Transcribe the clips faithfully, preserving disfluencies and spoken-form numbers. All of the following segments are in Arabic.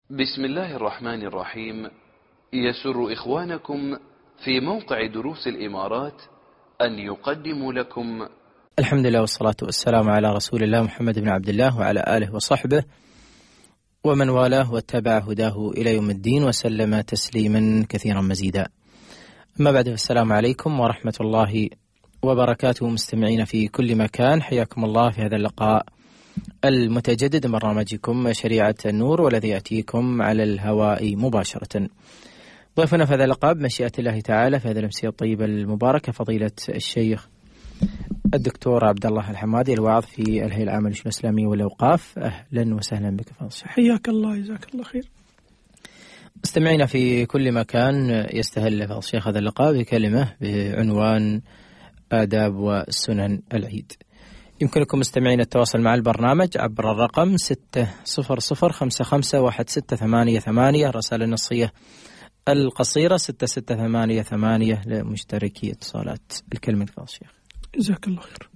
بسم الله الرحمن الرحيم. يسر إخوانكم في موقع دروس الإمارات أن يقدموا لكم الحمد لله والصلاة والسلام على رسول الله محمد بن عبد الله وعلى آله وصحبه ومن والاه واتبع هداه إلى يوم الدين وسلم تسليما كثيرا مزيدا. أما بعد، السلام عليكم ورحمة الله وبركاته. مستمعين في كل مكان، حياكم الله في هذا اللقاء المتجدد من برنامجكم شريعة النور، والذي يأتيكم على الهواء مباشرة. ضيفنا في هذا اللقاء بمشيئة الله تعالى في هذه الأمسية الطيبة المباركة فضيلة الشيخ الدكتور عبد الله الحمادي، الواعظ في الهيئة العامة للشؤون الإسلامية والأوقاف. أهلا وسهلا بك فضيلة الشيخ. حياك الله، جزاك الله خير. مستمعينا في كل مكان، يستهل فضيلة الشيخ هذا اللقاء بكلمة بعنوان آداب وسنن العيد. يمكنكم مستمعين التواصل مع البرنامج عبر الرقم ستة صفر صفر خمسة خمسة واحد ستة ثمانية ثمانية، الرسائل النصية القصيرة ستة ستة ثمانية ثمانية لمشتركي اتصالات. الكلمة فضيلة الشيخ. جزاك الله خير.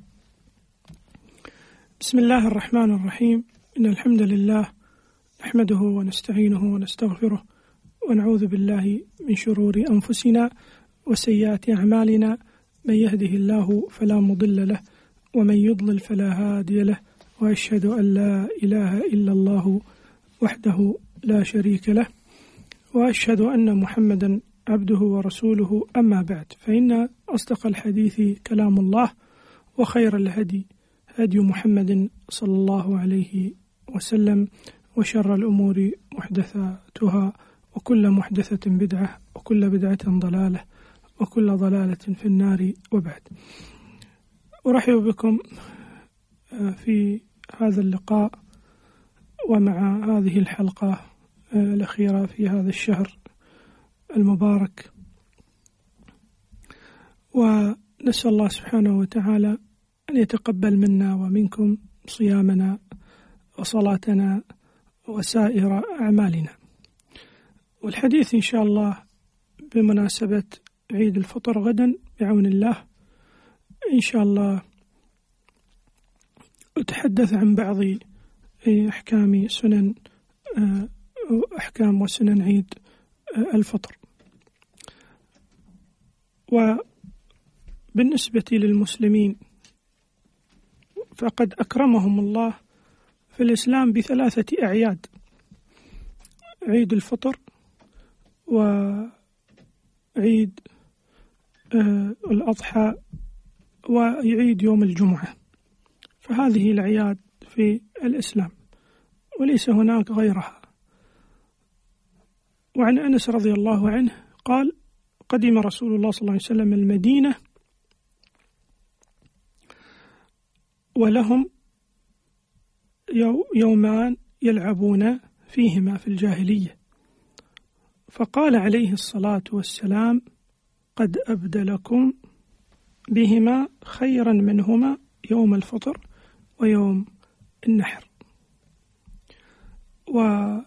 بسم الله الرحمن الرحيم. إن الحمد لله نحمده ونستعينه ونستغفره ونعوذ بالله من شرور أنفسنا وسيئات أعمالنا. من يهده الله فلا مضل له ومن يضلل فلا هادي له، وأشهد أن لا إله إلا الله وحده لا شريك له، وأشهد أن محمدا عبده ورسوله. أما بعد، فإن أصدق الحديث كلام الله، وخير الهدي هدي محمد صلى الله عليه وسلم، وشر الأمور محدثاتها، وكل محدثة بدعة، وكل بدعة ضلالة، وكل ضلالة في النار. وبعد، أرحب بكم في هذا اللقاء ومع هذه الحلقة الأخيرة في هذا الشهر المبارك، ونسأل الله سبحانه وتعالى أن يتقبل منا ومنكم صيامنا وصلاتنا وسائر أعمالنا. والحديث إن شاء الله بمناسبة عيد الفطر غدا بعون الله إن شاء الله أتحدث عن بعض أحكام سنن أحكام وسنن عيد الفطر. وبالنسبة للمسلمين فقد أكرمهم الله في الإسلام بثلاثة أعياد: عيد الفطر، وعيد الأضحى، وعيد يوم الجمعة. فهذه الأعياد في الإسلام وليس هناك غيرها. وعن أنس رضي الله عنه قال: قدم رسول الله صلى الله عليه وسلم المدينة ولهم يومان يلعبون فيهما في الجاهلية، فقال عليه الصلاة والسلام: قد أبدلكم بهما خيرا منهما يوم الفطر ويوم النحر. وهنا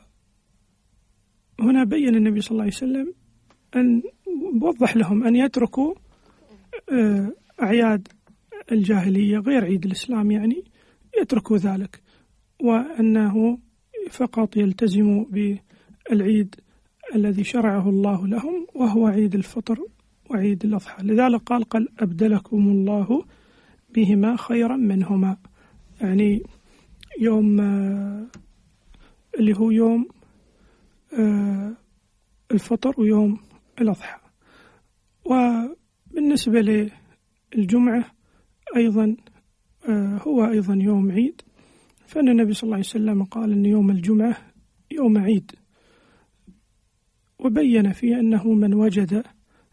بين النبي صلى الله عليه وسلم أن وضح لهم أن يتركوا أعياد الجاهلية غير عيد الإسلام، يعني يتركوا ذلك، وأنه فقط يلتزموا بالعيد الذي شرعه الله لهم، وهو عيد الفطر وعيد الأضحى. لذلك قال: قال أبدلكم الله بهما خيرا منهما، يعني يوم اللي هو يوم الفطر ويوم الأضحى. وبالنسبة للجمعة أيضا هو أيضا يوم عيد، فإن النبي صلى الله عليه وسلم قال أن يوم الجمعة يوم عيد، وبين فيه أنه من وجد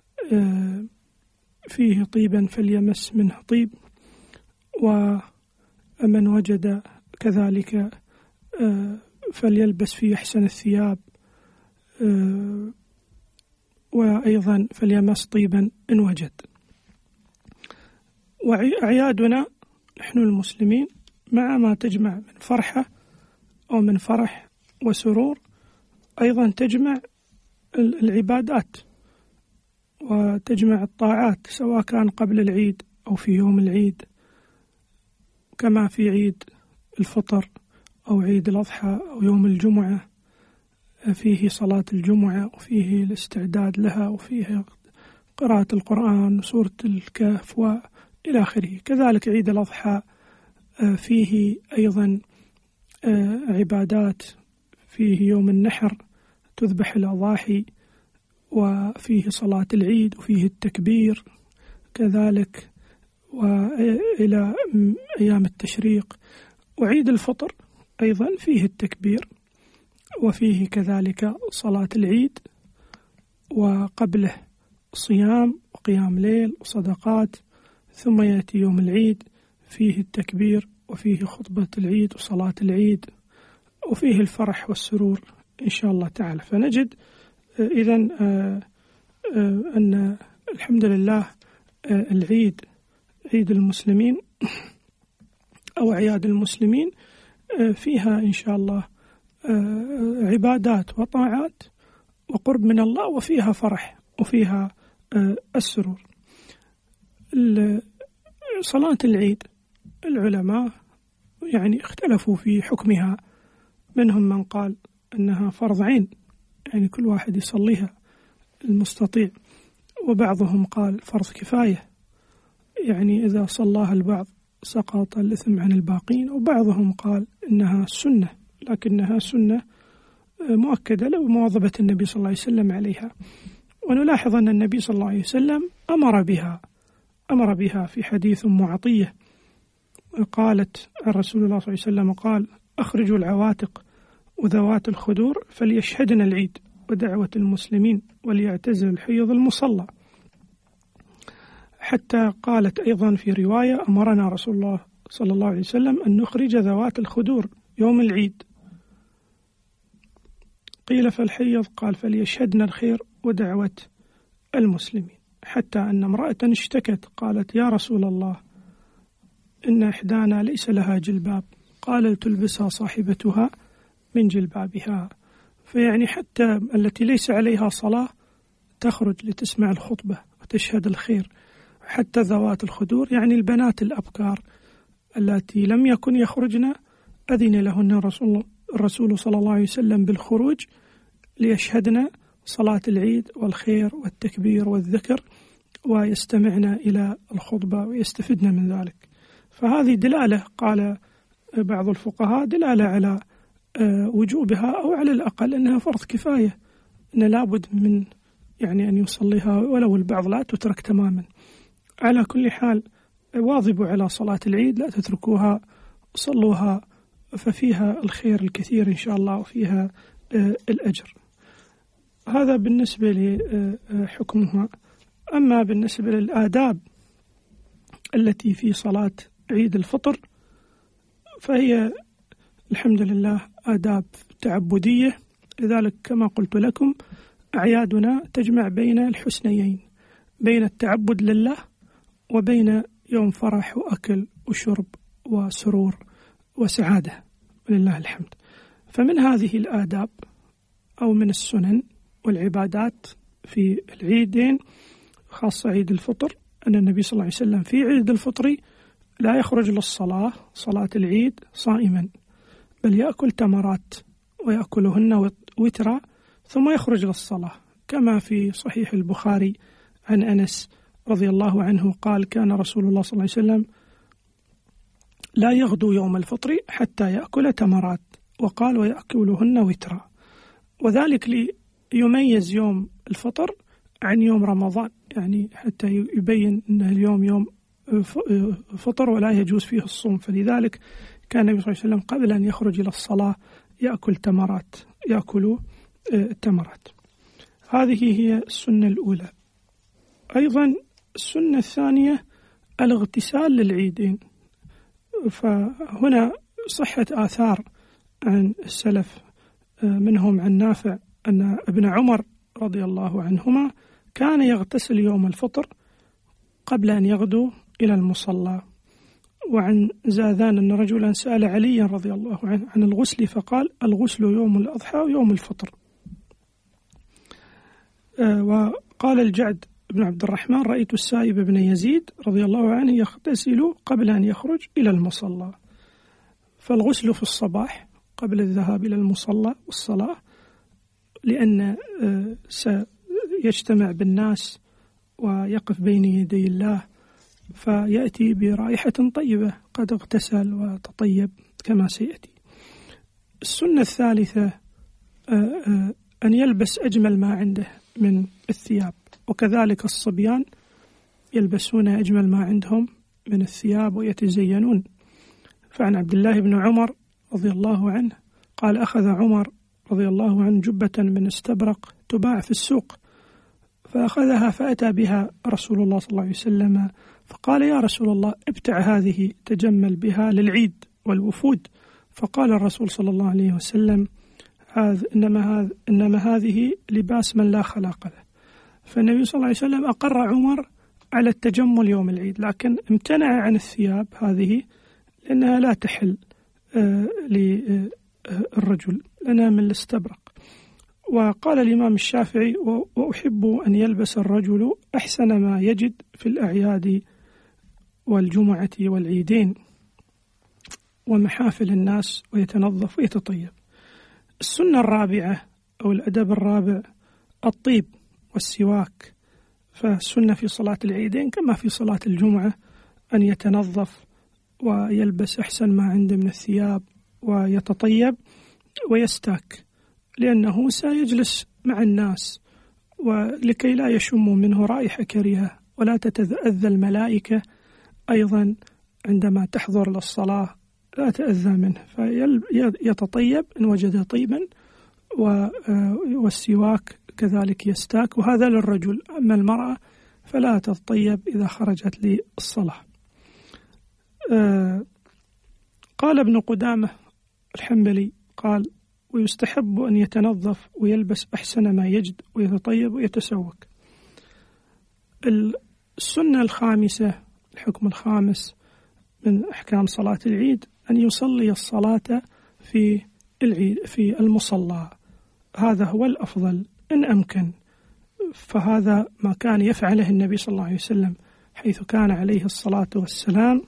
فيه طيبا فليمس منه طيب، ومن وجد كذلك فليلبس فيه أحسن الثياب، وأيضا فليمس طيبا إن وجد. وأعيادنا نحن المسلمين مع ما تجمع من فرحة أو من فرح وسرور، أيضا تجمع العبادات وتجمع الطاعات، سواء كان قبل العيد أو في يوم العيد، كما في عيد الفطر أو عيد الأضحى أو يوم الجمعة. فيه صلاة الجمعة وفيه الاستعداد لها وفيه قراءة القرآن وسورة الكهف وإلى آخره. كذلك عيد الأضحى فيه أيضا عبادات، فيه يوم النحر تذبح الأضاحي، وفيه صلاة العيد وفيه التكبير كذلك، وإلى أيام التشريق. وعيد الفطر أيضا فيه التكبير وفيه كذلك صلاة العيد، وقبله صيام وقيام ليل وصدقات، ثم يأتي يوم العيد فيه التكبير وفيه خطبة العيد وصلاة العيد وفيه الفرح والسرور إن شاء الله تعالى. فنجد إذن أن الحمد لله العيد، عيد المسلمين أو أعياد المسلمين، فيها إن شاء الله عبادات وطاعات وقرب من الله، وفيها فرح وفيها السرور. صلاة العيد العلماء يعني اختلفوا في حكمها، منهم من قال أنها فرض عين، يعني كل واحد يصليها المستطيع، وبعضهم قال فرض كفاية، يعني إذا صلاها البعض سقط الإثم عن الباقين، وبعضهم قال إنها سنة، لكنها سنة مؤكدة لو مواظبة النبي صلى الله عليه وسلم عليها. ونلاحظ أن النبي صلى الله عليه وسلم أمر بها أمر بها في حديث أم عطية، قالت عن رسول الله صلى الله عليه وسلم قال: أخرجوا العواتق وذوات الخدور فليشهدن العيد ودعوة المسلمين وليعتزل الحيض المصلى. حتى قالت أيضا في رواية: أمرنا رسول الله صلى الله عليه وسلم أن نخرج ذوات الخدور يوم العيد. قيل فالحيض؟ قال: فليشهدن الخير ودعوة المسلمين. حتى أن امرأة اشتكت قالت: يا رسول الله، إن إحدانا ليس لها جلباب، قال: تلبسها صاحبتها من جلبابها. فيعني حتى التي ليس عليها صلاة تخرج لتسمع الخطبة وتشهد الخير. حتى ذوات الخدور يعني البنات الأبكار التي لم يكن يخرجن أذن لهن الرسول, الرسول صلى الله عليه وسلم بالخروج ليشهدن صلاة العيد والخير والتكبير والذكر، ويستمعن إلى الخطبة ويستفدن من ذلك. فهذه دلالة، قال بعض الفقهاء، دلالة على وجوبها، أو على الأقل أنها فرض كفاية، أن لابد من يعني أن يصليها، ولو البعض لا تترك تماما. على كل حال واظبوا على صلاة العيد، لا تتركوها، صلوها، ففيها الخير الكثير إن شاء الله وفيها الأجر. هذا بالنسبة لحكمها. أما بالنسبة للآداب التي في صلاة عيد الفطر فهي الحمد لله آداب تعبدية. لذلك كما قلت لكم أعيادنا تجمع بين الحسنيين، بين التعبد لله وبين يوم فرح وأكل وشرب وسرور وسعادة، ولله الحمد. فمن هذه الآداب أو من السنن والعبادات في العيدين، خاصة عيد الفطر، أن النبي صلى الله عليه وسلم في عيد الفطر لا يخرج للصلاة، صلاة العيد، صائما، بل يأكل تمرات ويأكلهن وترا ثم يخرج للصلاة، كما في صحيح البخاري عن أنس رضي الله عنه قال: كان رسول الله صلى الله عليه وسلم لا يغدو يوم الفطر حتى يأكل تمرات، وقال: ويأكلهن وترا، وذلك ليميز يوم الفطر عن يوم رمضان، يعني حتى يبين أن اليوم يوم فطر ولا يجوز فيه الصوم. فلذلك كان النبي صلى الله عليه وسلم قبل أن يخرج إلى الصلاة يأكل تمرات يأكل التمرات. هذه هي السنة الأولى. أيضا السنة الثانية الاغتسال للعيدين. فهنا صحة آثار عن السلف، منهم عن نافع أن ابن عمر رضي الله عنهما كان يغتسل يوم الفطر قبل أن يغدو إلى المصلى. وعن زاذان أن رجلا سأل عليا رضي الله عنه عن الغسل فقال: الغسل يوم الأضحى ويوم الفطر. وقال الجعد بن عبد الرحمن: رأيت السائب بن يزيد رضي الله عنه يغتسل قبل أن يخرج إلى المصلى. فالغسل في الصباح قبل الذهاب إلى المصلى والصلاة لأن سيجتمع بالناس ويقف بين يدي الله، فيأتي برائحة طيبة قد اغتسل وتطيب كما سيأتي. السنة الثالثة أن يلبس أجمل ما عنده من الثياب، وكذلك الصبيان يلبسون أجمل ما عندهم من الثياب ويتزينون. فعن عبد الله بن عمر رضي الله عنه قال: أخذ عمر رضي الله عنه جبة من استبرق تباع في السوق، فأخذها فأتى بها رسول الله صلى الله عليه وسلم، فقال: يا رسول الله، ابتع هذه تجمل بها للعيد والوفود. فقال الرسول صلى الله عليه وسلم: هذا إنما, هذا إنما هذه لباس من لا خلاق له. فالنبي صلى الله عليه وسلم أقر عمر على التجمل يوم العيد، لكن امتنع عن الثياب هذه لأنها لا تحل للرجل، لأنها من الاستبرق. وقال الإمام الشافعي: وأحب أن يلبس الرجل أحسن ما يجد في الأعياد والجمعة والعيدين ومحافل الناس ويتنظف ويتطيب. السنة الرابعة أو الأدب الرابع الطيب والسواك. فالسنة في صلاة العيدين كما في صلاة الجمعة أن يتنظف ويلبس أحسن ما عنده من الثياب ويتطيب ويستاك، لأنه سيجلس مع الناس، ولكي لا يشموا منه رائحة كريهة ولا تتأذى الملائكة أيضا عندما تحضر للصلاة، لا تأذى منه، فيتطيب إن وجد طيبا، والسواك كذلك يستاك، وهذا للرجل. أما المرأة فلا تتطيب إذا خرجت للصلاة. قال ابن قدامة الحنبلي قال: ويستحب أن يتنظف ويلبس أحسن ما يجد ويتطيب ويتسوك. السنة الخامسة، الحكم الخامس من أحكام صلاة العيد، أن يصلي الصلاة في العيد في المصلى. هذا هو الأفضل إن أمكن، فهذا ما كان يفعله النبي صلى الله عليه وسلم، حيث كان عليه الصلاة والسلام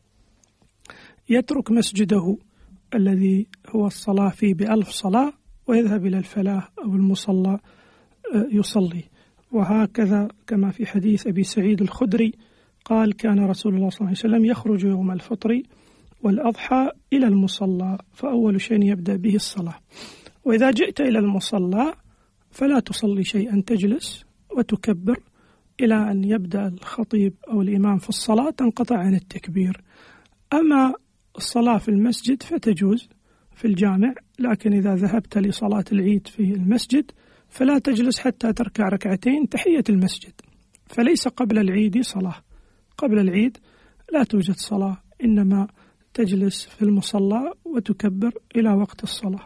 يترك مسجده الذي هو الصلاة فيه بألف صلاة ويذهب إلى الفلاة أو المصلى يصلي. وهكذا كما في حديث أبي سعيد الخدري قال: كان رسول الله صلى الله عليه وسلم يخرج يوم الفطر والأضحى إلى المصلى، فأول شيء يبدأ به الصلاة. وإذا جئت إلى المصلى فلا تصلي شيئا، تجلس وتكبر إلى أن يبدأ الخطيب أو الإمام في الصلاة، تنقطع عن التكبير. أما الصلاة في المسجد فتجوز في الجامع، لكن إذا ذهبت لصلاة العيد في المسجد فلا تجلس حتى تركع ركعتين تحية المسجد، فليس قبل العيد صلاة. قبل العيد لا توجد صلاة، إنما تجلس في المصلى وتكبر إلى وقت الصلاة.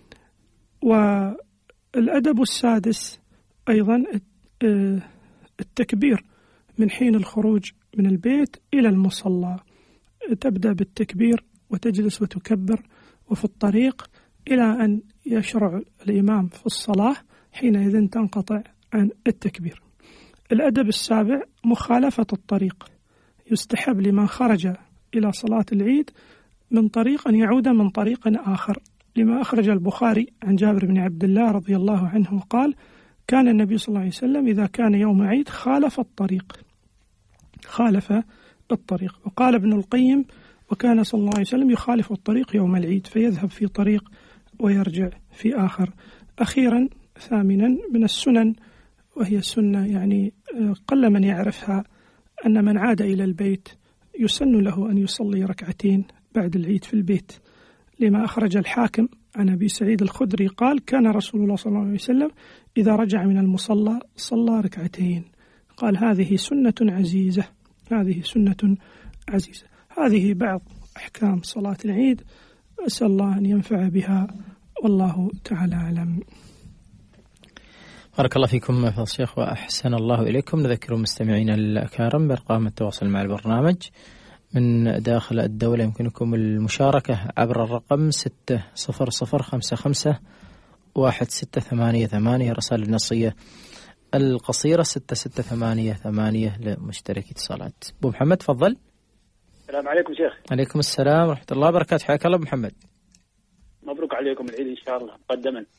والأدب السادس أيضا التكبير من حين الخروج من البيت إلى المصلى، تبدأ بالتكبير وتجلس وتكبر وفي الطريق إلى أن يشرع الإمام في الصلاة، حينئذ تنقطع عن التكبير. الأدب السابع مخالفة الطريق. يستحب لمن خرج إلى صلاة العيد من طريق أن يعود من طريق آخر، لما أخرج البخاري عن جابر بن عبد الله رضي الله عنه قال: كان النبي صلى الله عليه وسلم إذا كان يوم عيد خالف الطريق خالف الطريق وقال ابن القيم: وكان صلى الله عليه وسلم يخالف الطريق يوم العيد، فيذهب في طريق ويرجع في آخر. أخيرا ثامنا من السنن، وهي سنة يعني قل من يعرفها، أن من عاد إلى البيت يسن له أن يصلي ركعتين بعد العيد في البيت، لما أخرج الحاكم عن أبي سعيد الخدري قال: كان رسول الله صلى الله عليه وسلم إذا رجع من المصلى صلى ركعتين. قال: هذه سنة عزيزة، هذه سنة عزيزة. هذه بعض أحكام صلاة العيد، أسأل الله أن ينفع بها، والله تعالى أعلم. بارك الله فيكم فضيلة الشيخ وأحسن الله إليكم. نذكر مستمعينا الأكارم بأرقام التواصل مع البرنامج من داخل الدولة. يمكنكم المشاركة عبر الرقم ستة صفر صفر خمسة خمسة واحد ستة ثمانية ثمانية، رسائل النصية القصيرة ستة ستة ثمانية ثمانية لمشتركي اتصالات. أبو محمد تفضل. السلام عليكم شيخ. عليكم السلام ورحمة الله وبركاته، حياك الله أبو محمد. مبروك عليكم العيد إن شاء الله مقدما.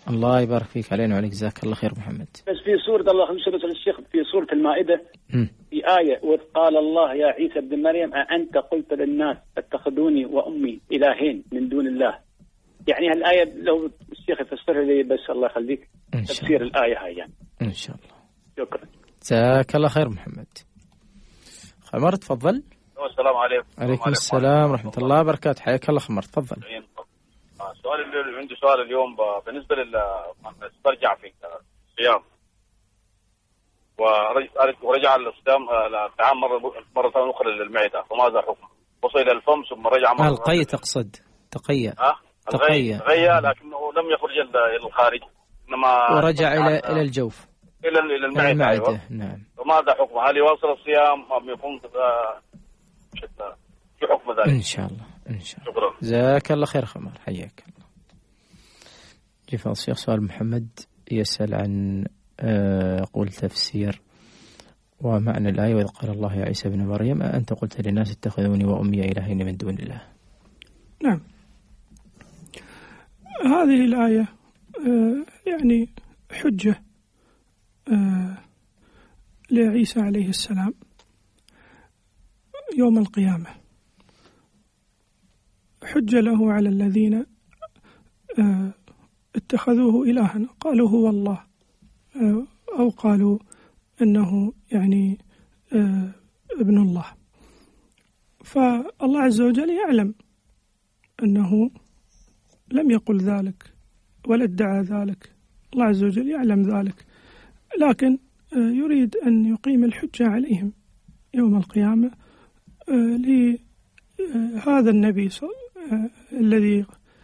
الله يبارك فيك علينا وعليك، جزاك الله خير محمد. بس في سورة الله خمسة الشيخ في سورة المائدة م. في آية وإذ قال الله يا عيسى ابن مريم أأنت قلت للناس اتخذوني وأمي إلهين من دون الله. يعني هالآية لو الشيخ يفسرها لي بس الله يخليك تفسير الآية هاي يعني. إن شاء الله. شكرا. جزاك الله خير محمد. خمر تفضل. السلام عليكم. عليكم السلام ورحمة الله وبركاته، حياك الله خمر تفضل. سؤال اللي عندي سؤال اليوم بالنسبة لل استرجع في الصيام ورجع الصيام الطعام مرة مرة ثانية أخرى للمعدة، فماذا حكم؟ وصل إلى الفم ثم رجع مرة القي تقصد تقية ها تقية تقية لكنه لم يخرج إلى الخارج إنما ورجع إلى إلى الجوف إلى إلى المعدة, المعدة. أيوة. نعم. فماذا حكم؟ هل يواصل الصيام أم يكون في حكم ذلك؟ إن شاء الله إن شاء الله. شكرا. جزاك الله خير خمر، حياك الله. جفا الشيخ سؤال محمد يسأل عن قول تفسير ومعنى الآية وإذ قال الله يا عيسى ابن مريم أأنت قلت للناس اتخذوني وأمي إلهين من دون الله. نعم، هذه الآية يعني حجة لعيسى عليه السلام يوم القيامة، حجة له على الذين اتخذوه إلها، قالوا هو الله أو قالوا أنه يعني ابن الله. فالله عز وجل يعلم أنه لم يقل ذلك ولا ادعى ذلك، الله عز وجل يعلم ذلك، لكن يريد أن يقيم الحجة عليهم يوم القيامة لهذا النبي الذي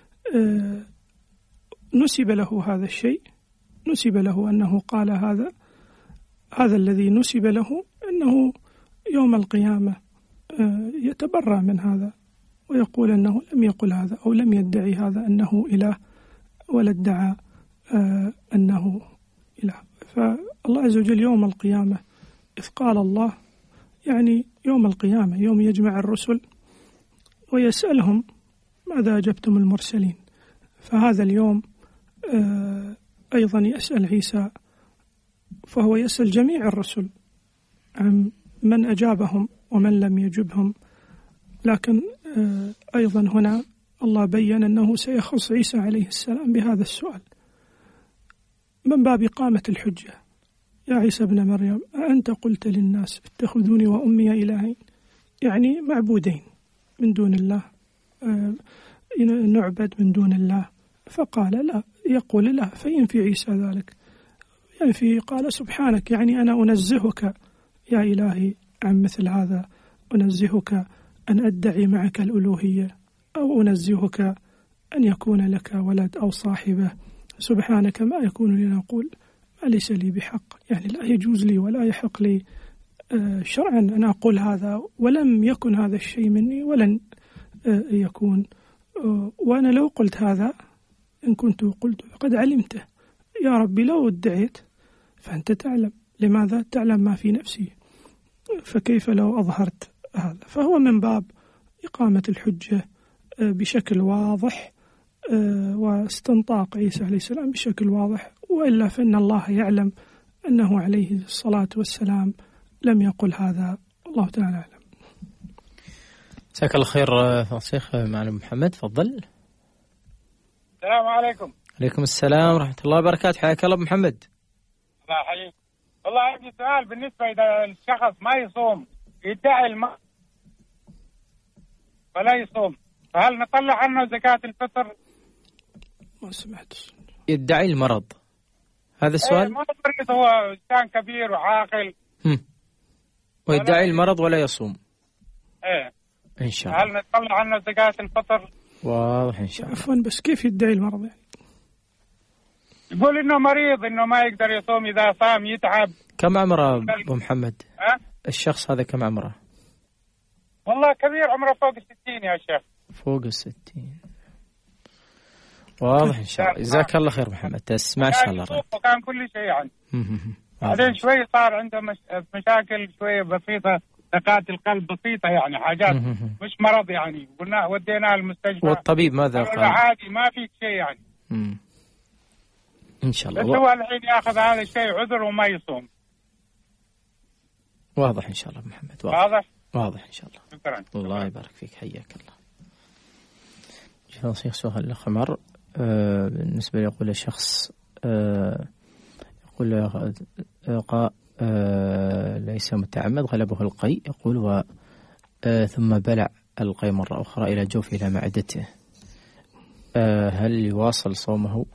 نسب له هذا الشيء، نسب له أنه قال هذا هذا الذي نسب له، أنه يوم القيامة يتبرأ من هذا ويقول أنه لم يقل هذا أو لم يدعي هذا أنه إله ولا ادعى أنه إله. فالله عز وجل يوم القيامة إذ قال الله يعني يوم القيامة يوم يجمع الرسل ويسألهم ماذا أجبتم المرسلين، فهذا اليوم أيضا يسأل عيسى، فهو يسأل جميع الرسل عن من أجابهم ومن لم يجبهم، لكن أيضا هنا الله بيّن أنه سيخص عيسى عليه السلام بهذا السؤال من باب إقامة الحجة. يا عيسى ابن مريم أأنت قلت للناس اتخذوني وأمي إلهين، يعني معبودين من دون الله، نعبد من دون الله، فقال لا، يقول لا، فينفي عيسى ذلك، ينفي قال سبحانك، يعني أنا أنزهك يا إلهي عن مثل هذا، أنزهك أن أدعي معك الألوهية أو أنزهك أن يكون لك ولد أو صاحبة، سبحانك ما يكون لي نقول ما ليس لي بحق، يعني لا يجوز لي ولا يحق لي شرعا أن أقول هذا، ولم يكن هذا الشيء مني ولن يكون، وأنا لو قلت هذا إن كنت قلت فقد علمته يا ربي، لو ادعيت فأنت تعلم، لماذا تعلم ما في نفسي، فكيف لو أظهرت هذا؟ فهو من باب إقامة الحجة بشكل واضح واستنطاق عيسى عليه السلام بشكل واضح، وإلا فإن الله يعلم أنه عليه الصلاة والسلام لم يقل هذا، الله تعالى أعلم. جزاك الله خير شيخ معلم محمد، تفضل. السلام عليكم. عليكم السلام ورحمة الله وبركاته، حياك الله محمد. الله يحييك. والله عندي سؤال بالنسبة إذا الشخص ما يصوم يدعي الماء ولا يصوم، فهل نطلع عنه زكاة الفطر؟ ما سمعت. يدعي المرض، هذا السؤال؟ ما مريض، هو إنسان كبير وعاقل هم. ويدعي المرض ولا يصوم. ايه إن شاء الله. هل نطلع عنه زكاة الفطر؟ واضح إن شاء الله. عفوا بس كيف يدعي المرض يعني؟ يقول إنه مريض، إنه ما يقدر يصوم، إذا صام يتعب. كم عمره أبو محمد؟ أه؟ الشخص هذا كم عمره؟ والله كبير، عمره فوق الستين يا شيخ. فوق الستين. واضح إن شاء الله. جزاك الله خير محمد، تسمع إن شاء الله. وكان كل شيء يعني. بعدين شوي صار عنده مش... مشاكل شوية بسيطة، دقات القلب بسيطة يعني، حاجات مش مرض يعني، قلنا وديناه المستشفى. والطبيب ماذا قال؟ عادي ما فيك شيء يعني. مم. إن شاء الله. بس هو الحين يأخذ هذا الشيء عذر وما يصوم. واضح إن شاء الله محمد. واضح واضح, واضح إن شاء الله. شكرا. الله يبارك فيك، حياك الله. شيخ سؤال الأخ عمر آه بالنسبة يقول الشخص آه يقول آه آه ليس متعمد، غلبه القيء يقول و آه ثم بلع القيء مرة أخرى إلى جوفه إلى معدته، آه هل يواصل صومه؟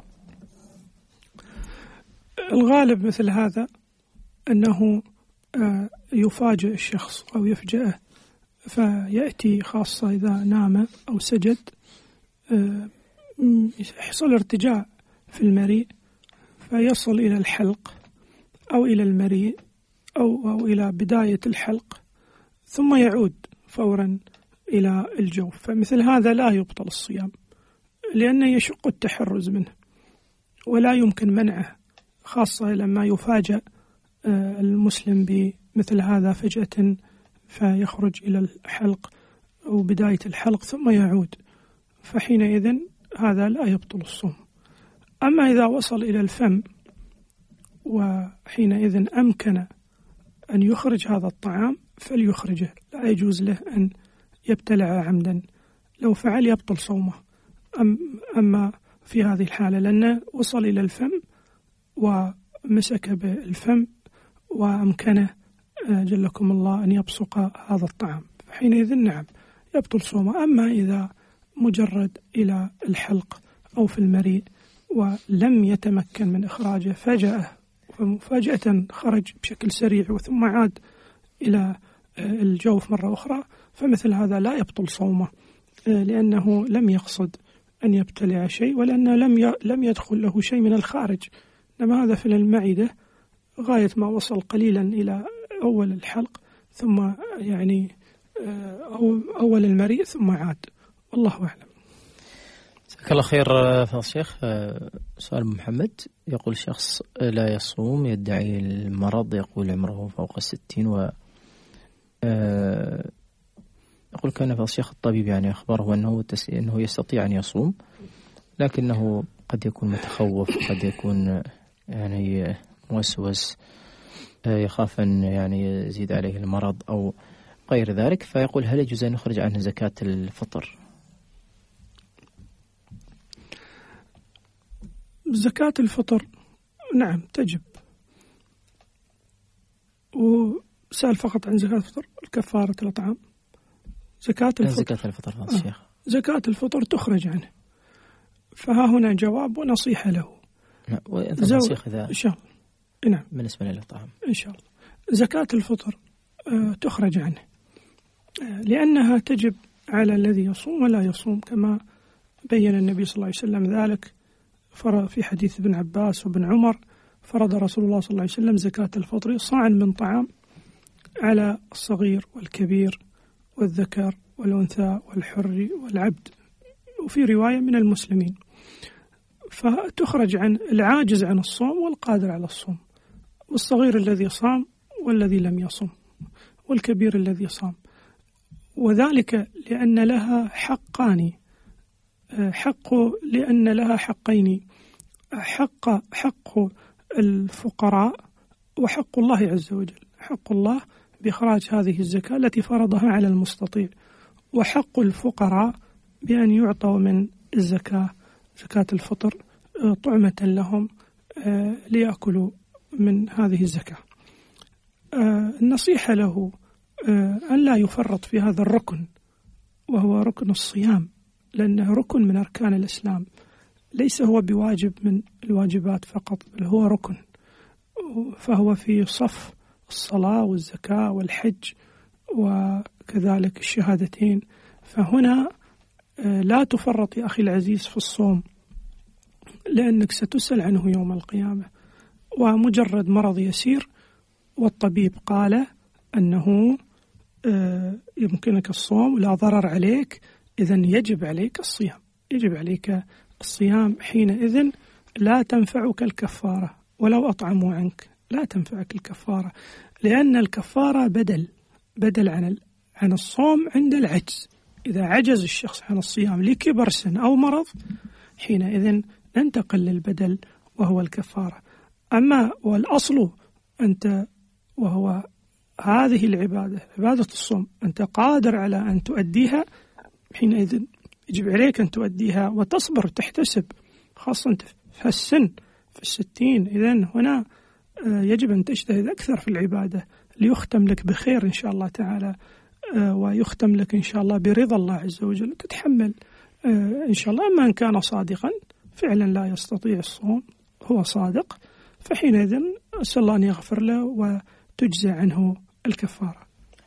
الغالب مثل هذا أنه آه يفاجئ الشخص أو يفجأه، فيأتي خاصة إذا نام أو سجد آه يحصل ارتجاع في المريء فيصل إلى الحلق أو إلى المريء أو, أو إلى بداية الحلق ثم يعود فورا إلى الجوف، فمثل هذا لا يبطل الصيام لأنه يشق التحرز منه ولا يمكن منعه، خاصة لما يفاجأ المسلم بمثل هذا فجأة فيخرج إلى الحلق أو بداية الحلق ثم يعود، فحينئذ هذا لا يبطل الصوم. أما إذا وصل إلى الفم وحينئذ أمكن أن يخرج هذا الطعام فليخرجه، لا يجوز له أن يبتلع عمدا، لو فعل يبطل صومه. أم أما في هذه الحالة لأنه وصل إلى الفم ومسك بالفم وأمكنه جلكم الله أن يبصق هذا الطعام، فحينئذ نعم يبطل صومه. أما إذا مجرد إلى الحلق أو في المريء ولم يتمكن من إخراجه فجأة فمفاجأة خرج بشكل سريع وثم عاد إلى الجوف مرة أخرى، فمثل هذا لا يبطل صومه لأنه لم يقصد أن يبتلع شيء ولأنه لم لم يدخل له شيء من الخارج، إنما هذا في المعدة غاية ما وصل قليلا إلى أول الحلق ثم يعني أو أول المريء ثم عاد، والله أعلم. جزاك الله خير فضل الشيخ. سؤال محمد يقول شخص لا يصوم يدعي المرض، يقول عمره فوق الستين و يقول كان فضل الشيخ الطبيب يعني أخبره أنه أنه يستطيع أن يصوم لكنه قد يكون متخوف، قد يكون يعني موسوس، يخاف أن يعني يزيد عليه المرض أو غير ذلك، فيقول هل يجوز أن نخرج عنه زكاة الفطر؟ زكاة الفطر نعم تجب، وسأل فقط عن زكاة الفطر الكفارة الأطعام. زكاة الفطر زكاة الفطر فضل الشيخ آه. زكاة الفطر تخرج عنه، فها هنا جواب ونصيحة له. زو... إذا إن شاء الله نعم بالنسبة للطعام إن شاء الله زكاة الفطر آه تخرج عنه آه لأنها تجب على الذي يصوم ولا يصوم، كما بين النبي صلى الله عليه وسلم ذلك في حديث ابن عباس وابن عمر: فرض رسول الله صلى الله عليه وسلم زكاة الفطر صاعا من طعام على الصغير والكبير والذكر والأنثى والحر والعبد، وفي رواية من المسلمين، فتخرج عن العاجز عن الصوم والقادر على الصوم، والصغير الذي صام والذي لم يصم، والكبير الذي صام، وذلك لأن لها حقان، حق لأن لها حقين، حق حق الفقراء وحق الله عز وجل. حق الله بإخراج هذه الزكاة التي فرضها على المستطيع، وحق الفقراء بأن يعطوا من الزكاة زكاة الفطر طعمة لهم ليأكلوا من هذه الزكاة. النصيحة له أن لا يفرط في هذا الركن، وهو ركن الصيام، لأنه ركن من أركان الإسلام، ليس هو بواجب من الواجبات فقط، بل هو ركن، فهو في صف الصلاة والزكاة والحج وكذلك الشهادتين. فهنا لا تفرط يا أخي العزيز في الصوم، لأنك ستسأل عنه يوم القيامة، ومجرد مرض يسير والطبيب قال أنه يمكنك الصوم لا ضرر عليك، إذن يجب عليك الصيام، يجب عليك الصيام حينئذ لا تنفعك الكفارة، ولو أطعموا عنك لا تنفعك الكفارة، لأن الكفارة بدل بدل عن عن الصوم عند العجز. إذا عجز الشخص عن الصيام لكبر سن أو مرض حينئذ ننتقل للبدل وهو الكفارة. أما والأصل أنت وهو هذه العبادة، عبادة الصوم، أنت قادر على أن تؤديها، حينئذ يجب عليك أن تؤديها وتصبر تحتسب، خاصة في هالسن في الستين. إذن هنا يجب أن تجتهد أكثر في العبادة ليختم لك بخير إن شاء الله تعالى، ويختم لك إن شاء الله برضا الله عز وجل، تتحمل إن شاء الله. أما إن كان صادقا فعلا لا يستطيع الصوم، هو صادق، فحينئذ أسأل الله أن يغفر له وتجزى عنه الكفارة.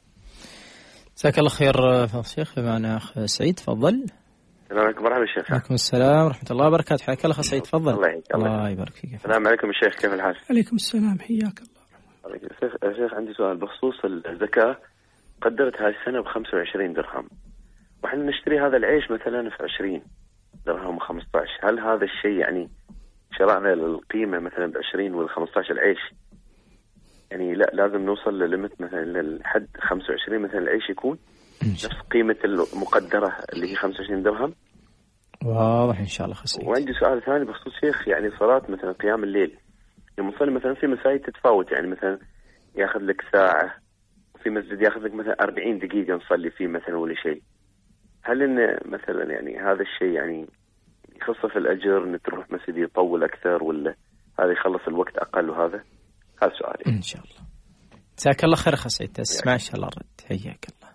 جزاك الله خير فضل الشيخ. معنا أخ سعيد، تفضل. السلام عليكم ورحمة الله. وعليكم السلام ورحمة الله وبركاته. حياك الله أخ سعيد، تفضل. الله يحييك. الله يبارك فيك. السلام عليكم الشيخ، كيف الحال؟ عليكم السلام، حياك الله. شيخ شيخ عندي سؤال بخصوص الزكاة. قدرت هذه السنة بخمسة وعشرين درهم، وإحنا نشتري هذا العيش مثلا في عشرين درهم وخمسة عشر، هل هذا الشيء يعني شرعنا القيمة مثلا بعشرين والخمسة عشر العيش، يعني لا لازم نوصل للمت مثلا للحد خمسة وعشرين مثلا العيش يكون نفس قيمة المقدرة اللي هي خمسة وعشرين درهم؟ واضح إن شاء الله خسيت. وعندي سؤال ثاني بخصوص شيخ، يعني صلاة مثلا قيام الليل، يوم نصلي مثلا في مساجد تتفاوت، يعني مثلا ياخذ لك ساعة، وفي مسجد ياخذ لك مثلا أربعين دقيقة نصلي فيه مثلا ولا شيء. هل إن مثلا يعني هذا الشيء يعني يخصص الأجر إن تروح مسجد يطول أكثر، ولا هذا يخلص الوقت أقل؟ وهذا هذا سؤالي إن شاء الله. جزاك الله خير خسيت، اسمع إن شاء الله الرد. حياك الله.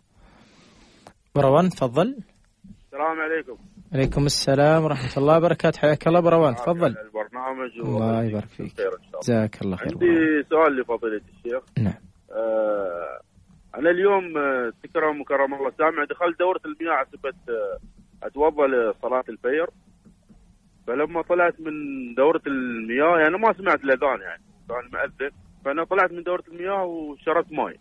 مروان تفضل. السلام عليكم. عليكم السلام ورحمة الله وبركاته. حياك الله مروان، تفضل. البرنامج الله يبارك فيك. جزاك الله خير. عندي سؤال لفضيلة الشيخ. نعم. آه أنا اليوم تكرم وكرم الله سامع دخلت دورة المياه عسبت أتوضأ لصلاة الفجر، فلما طلعت من دورة المياه يعني ما سمعت الأذان، يعني كان مأذن، فأنا طلعت من دورة المياه وشربت ماء،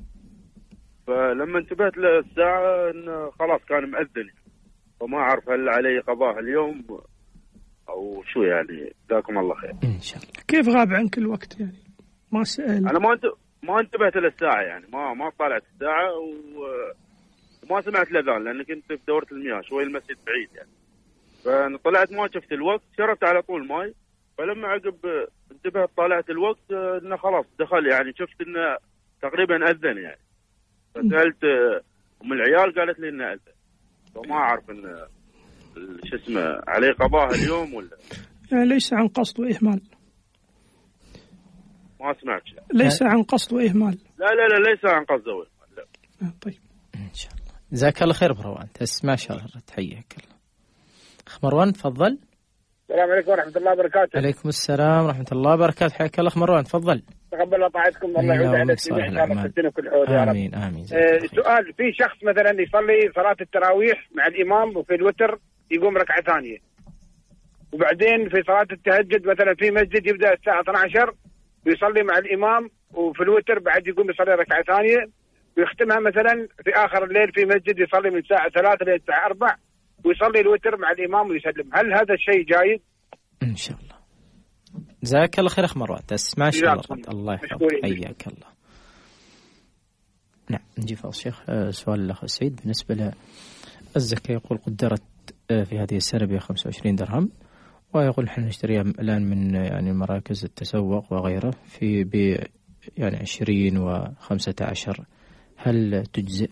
فلما انتبهت للساعة إن خلاص كان مأذن، فما أعرف هل علي قضاء اليوم أو شو يعني. جزاكم الله خير. إن شاء الله. كيف غاب عنك الوقت يعني؟ ما سأل. أنا ما انت ما انتبهت للساعة، يعني ما ما طلعت الساعة وما سمعت الأذان لأن كنت في دورة المياه شوي، المسجد بعيد يعني، فطلعت ما شفت الوقت، شربت على طول ماي، فلما عقب انتبهت طلعت الوقت إنه خلاص دخل، يعني شفت إنه تقريبا أذن يعني، فسألت أم العيال قالت لي إنه أذن، فما أعرف إنه شو اسمه عليه قضاء اليوم ولا يعني ليس عن قصد وإهمال. ما سمعت شيء. ليس عن قصد وإهمال. لا لا لا ليس عن قصد وإهمال. لا. آه طيب. إن شاء الله. جزاك الله خير مروان، تسمع إن شاء الله. تحييك الله. أخ مروان تفضل. السلام عليكم ورحمة الله وبركاته. عليكم السلام ورحمة الله وبركاته. حياك الله أخ مروان، تفضل. تقبل الله طاعتكم، الله يعود على الجميع إن شاء الله في الدنيا كل حول يا رب. آمين آمين. آه سؤال، في شخص مثلا يصلي صلاة التراويح مع الإمام وفي الوتر يقوم ركعة ثانية، وبعدين في صلاة التهجد مثلا في مسجد يبدأ الساعة اثنا عشر ويصلي مع الإمام، وفي الوتر بعد يقوم يصلي ركعة ثانية، ويختمها مثلا في آخر الليل في مسجد يصلي من الساعة ثلاثة إلى الساعة أربعة ويصلي الوتر مع الإمام ويسلم، هل هذا الشيء جايز؟ إن شاء الله. جزاك الله خير أخ مروان، تسمع إن شاء الله. الله يحفظك. حياك الله. نعم نجي فضل الشيخ. سؤال الأخ سعيد بالنسبة للزكاة، يقول قدرت في هذه السنة ب خمسة وعشرين درهم، ويقول نحن نشتريها الآن من يعني مراكز التسوق وغيره في ب يعني عشرين وخمسة عشر، هل تجزئ؟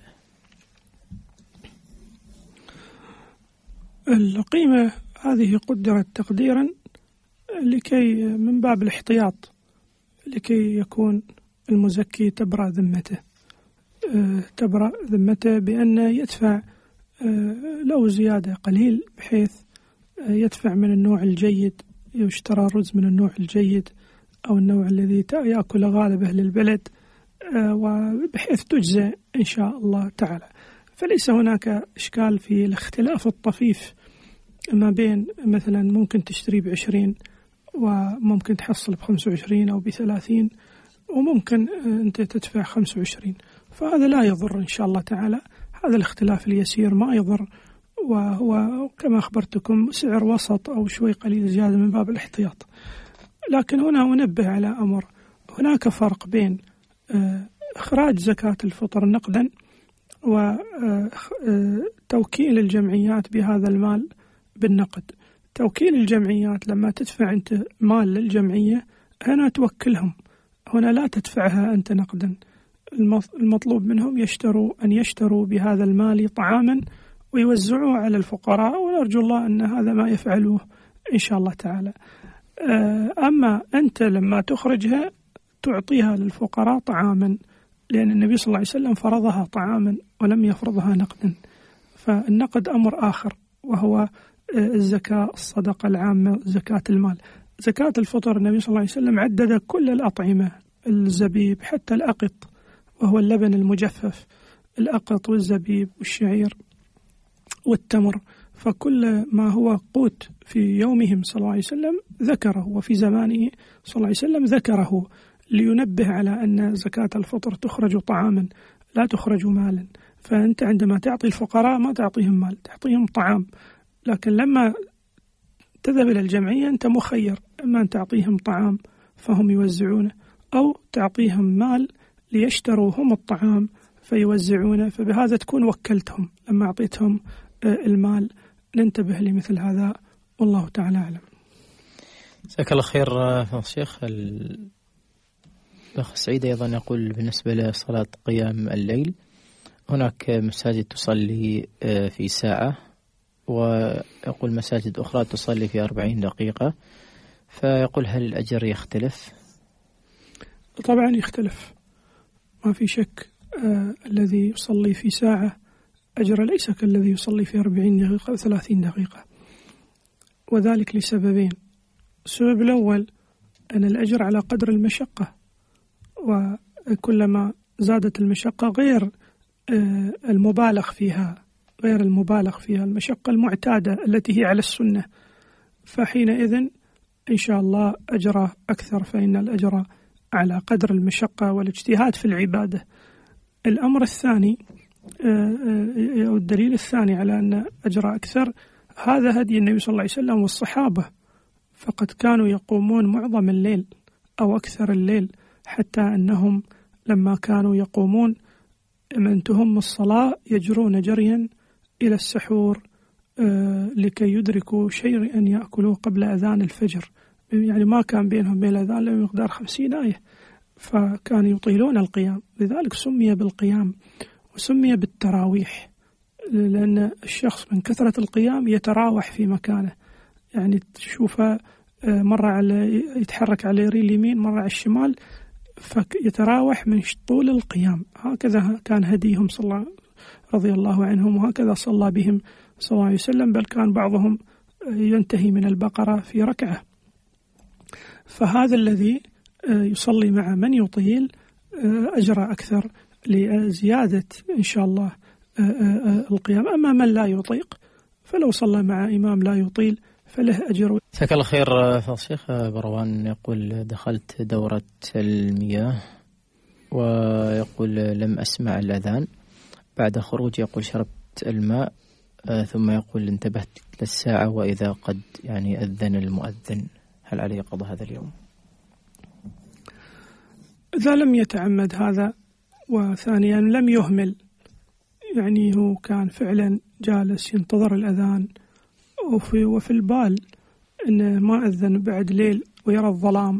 القيمة هذه قدرت تقديرا لكي من باب الاحتياط، لكي يكون المزكي تبرأ ذمته تبرأ ذمته بأن يدفع لو زيادة قليل، بحيث يدفع من النوع الجيد، يشترى رز من النوع الجيد أو النوع الذي يأكل غالب أهل البلد، وبحيث تجزى إن شاء الله تعالى. فليس هناك إشكال في الاختلاف الطفيف ما بين مثلا ممكن تشتري بعشرين وممكن تحصل بخمسة وعشرين أو بثلاثين، وممكن أنت تدفع خمسة وعشرين، فهذا لا يضر إن شاء الله تعالى. هذا الاختلاف اليسير ما يضر، وهو كما أخبرتكم سعر وسط أو شوي قليل زيادة من باب الاحتياط. لكن هنا أنبه على أمر، هناك فرق بين إخراج زكاة الفطر نقدا وتوكيل الجمعيات بهذا المال بالنقد. توكيل الجمعيات لما تدفع أنت مال للجمعية هنا توكلهم، هنا لا تدفعها أنت نقدا. المطلوب منهم يشتروا أن يشتروا بهذا المال طعاما ويوزعوه على الفقراء، ونرجو الله أن هذا ما يفعلوه إن شاء الله تعالى. أما أنت لما تخرجها تعطيها للفقراء طعاما، لأن النبي صلى الله عليه وسلم فرضها طعاما ولم يفرضها نقدا، فالنقد أمر آخر وهو الزكاة الصدقة العامة زكاة المال. زكاة الفطر النبي صلى الله عليه وسلم عدد كل الأطعمة، الزبيب حتى الأقط وهو اللبن المجفف، الأقط والزبيب والشعير والتمر، فكل ما هو قوت في يومهم صلى الله عليه وسلم ذكره، وفي زمانه صلى الله عليه وسلم ذكره لينبه على أن زكاة الفطر تخرج طعاما لا تخرج مالا. فأنت عندما تعطي الفقراء ما تعطيهم مال، تعطيهم طعام، لكن لما تذهب إلى الجمعية أنت مخير، إما أن تعطيهم طعام فهم يوزعونه، أو تعطيهم مال ليشتروا هم الطعام فيوزعونه، فبهذا تكون وكلتهم. لما أعطيتهم المال ننتبه لمثل هذا، والله تعالى أعلم. جزاك الله خير شيخ. الأخ سعيد أيضا يقول بالنسبة لصلاة قيام الليل، هناك مساجد تصلي في ساعة، ويقول مساجد أخرى تصلي في أربعين دقيقة، فيقول هل الأجر يختلف؟ طبعا يختلف، ما في شك. آه الذي يصلي في ساعة أجر ليس كالذي يصلي في أربعين دقيقة أو ثلاثين دقيقة، وذلك لسببين. السبب الأول أن الأجر على قدر المشقة، وكلما زادت المشقة غير آه المبالغ فيها غير المبالغ فيها المشقة المعتادة التي هي على السنة، فحينئذ إن شاء الله أجره أكثر، فإن الأجر على قدر المشقة والاجتهاد في العبادة. الأمر الثاني أو الدليل الثاني على أن أجر أكثر، هذا هدي النبي صلى الله عليه وسلم والصحابة، فقد كانوا يقومون معظم الليل أو أكثر الليل، حتى أنهم لما كانوا يقومون من تهم الصلاة يجرون جريا إلى السحور لكي يدركوا شيئا يأكلوه قبل أذان الفجر، يعني ما كان بينهم بين الأذان إلا مقدار خمسين آية، فكانوا يطيلون القيام. لذلك سمي بالقيام وسمي بالتراويح، لأن الشخص من كثرة القيام يتراوح في مكانه، يعني تشوفه مرة على يتحرك على اليمين مرة على الشمال، فيتراوح من طول القيام. هكذا كان هديهم صلى الله رضي الله عنهم، وهكذا صلى بهم صلى الله عليه وسلم، بل كان بعضهم ينتهي من البقرة في ركعة. فهذا الذي يصلي مع من يطيل أجر أكثر لزيادة إن شاء الله القيام. أما من لا يطيق فلو صلى مع إمام لا يطيل فله أجر. جزاك الله خير فضل الشيخ. بروان يقول دخلت دورة المياه ويقول لم أسمع الأذان، بعد خروج يقول شربت الماء، ثم يقول انتبهت للساعة وإذا قد يعني أذن المؤذن، هل عليه قضاء هذا اليوم؟ إذا لم يتعمد هذا، وثانيا لم يهمل، يعني هو كان فعلا جالس ينتظر الأذان وفي, وفي البال إنه ما أذن بعد ليل ويرى الظلام،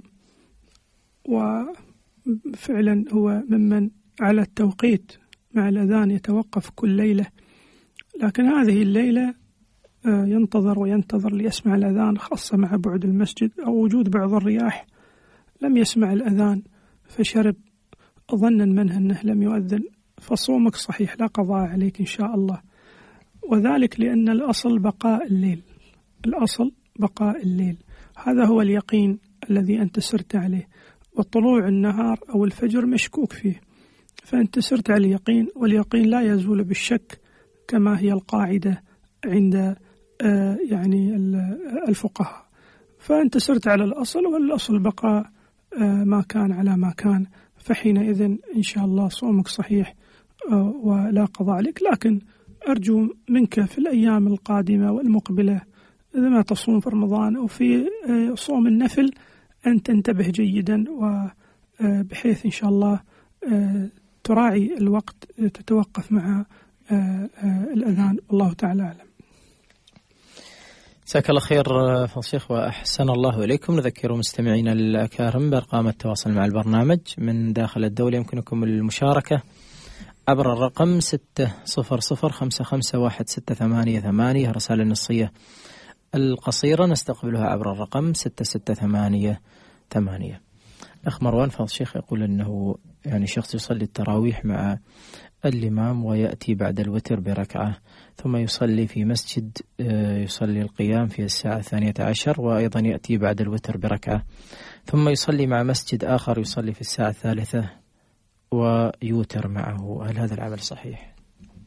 وفعلا هو ممن على التوقيت مع الأذان يتوقف كل ليلة، لكن هذه الليلة ينتظر وينتظر ليسمع الأذان، خاصة مع بعد المسجد أو وجود بعض الرياح، لم يسمع الأذان فشرب ظنا منه أنه لم يؤذن، فصومك صحيح لا قضاء عليك إن شاء الله. وذلك لأن الأصل بقاء الليل، الأصل بقاء الليل، هذا هو اليقين الذي أنت سرت عليه، وطلوع النهار أو الفجر مشكوك فيه، فأنت سرت على اليقين، واليقين لا يزول بالشك كما هي القاعدة عند يعني الفقهاء، فأنت سرت على الأصل، والأصل بقاء ما كان على ما كان، فحينئذ إن شاء الله صومك صحيح ولا قضاء عليك. لكن أرجو منك في الأيام القادمة والمقبلة إذا ما تصوم في رمضان أو في صوم النفل أن تنتبه جيدا، وبحيث إن شاء الله تراعي الوقت، تتوقف مع الأذان، والله تعالى أعلم. جزاك الله خير فضل الشيخ وأحسن الله إليكم. نذكر مستمعينا الأكارم بأرقام التواصل مع البرنامج من داخل الدولة. يمكنكم المشاركة عبر الرقم ستة صفر صفر خمسة خمسة واحد ستة ثمانية ثمانية. رسالة النصية القصيرة نستقبلها عبر الرقم ستة ستة ثمانية ثمانية. الأخ مروان فضل الشيخ يقول أنه يعني شخص يصلي التراويح مع الإمام ويأتي بعد الوتر بركعة، ثم يصلي في مسجد يصلي القيام في الساعة الثانية عشر، وأيضا يأتي بعد الوتر بركعة، ثم يصلي مع مسجد آخر يصلي في الساعة الثالثة ويوتر معه. هل هذا العمل صحيح؟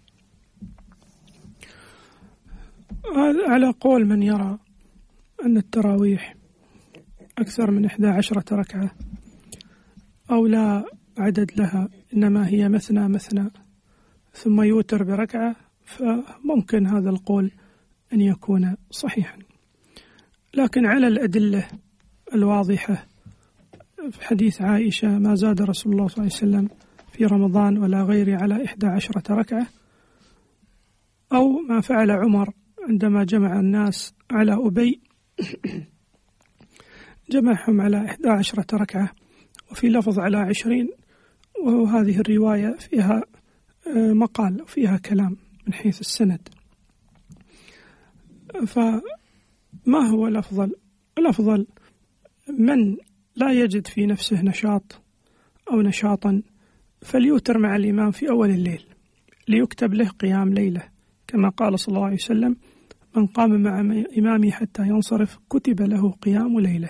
على قول من يرى أن التراويح أكثر من إحدى عشرة ركعة أو لا عدد لها، إنما هي مثنى مثنى ثم يوتر بركعة، فممكن هذا القول أن يكون صحيحا. لكن على الأدلة الواضحة في حديث عائشة ما زاد رسول الله صلى الله عليه وسلم في رمضان ولا غيره على إحدى عشرة ركعة، أو ما فعل عمر عندما جمع الناس على أبي جمعهم على إحدى عشرة ركعة، وفي لفظ على عشرين، وهذه الرواية فيها مقال وفيها كلام من حيث السند. فما هو الأفضل؟ الأفضل من لا يجد في نفسه نشاط أو نشاطا فليوتر مع الإمام في أول الليل ليكتب له قيام ليلة، كما قال صلى الله عليه وسلم من قام مع إمامي حتى ينصرف كتب له قيام ليلة.